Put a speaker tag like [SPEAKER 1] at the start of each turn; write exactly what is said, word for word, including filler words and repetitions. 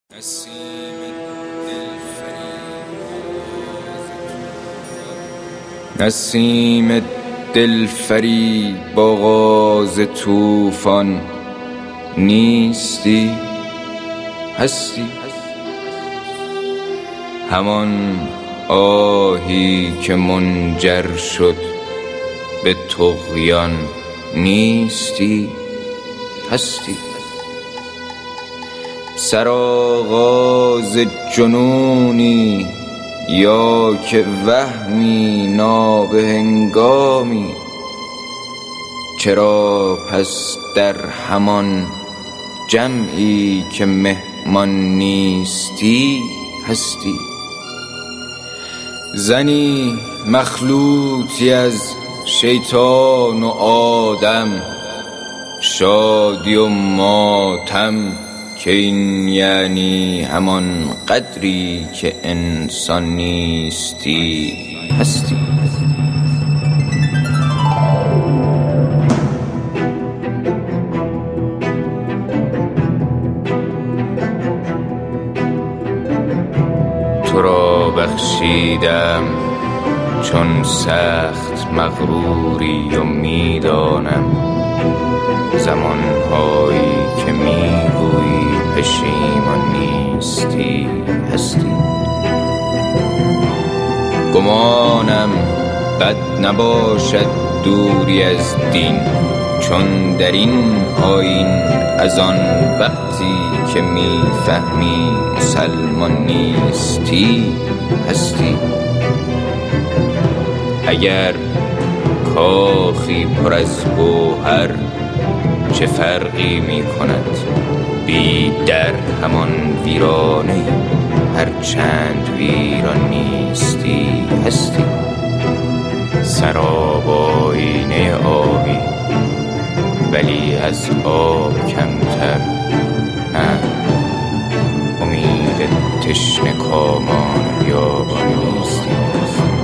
[SPEAKER 1] نسیم دلفریب آغاز طوفان، نیستی هستی. همان آهی که منجر شد به طغیان، نیستی هستی. سرآغاز جنونی یا که وهمی نابهنگامی، چرا پس در همان جمعی که مهمان نیستی هستی؟ زنی مخلوطی از شیطان و آدم، شادی و ماتم، که این یعنی همان قدری که انسان نیستی هستی. تو را بخشیدم چون سخت مغروری و میدانم زمانهایی که میگویی پشیمان نیستی هستی. گمانم بد نباشد دوری از دین، چون در این آیین از آن وقتی که میفهمی مسلمان نیستی هستی. اگر کاخی پر از گوهر چه فرقی می کند بی در همان ویرانه، هر چند ویران نیستی هستی. سراب آینه آبی ولی از آب کمتر، نه امید تشنه کامان بیابان نیستی.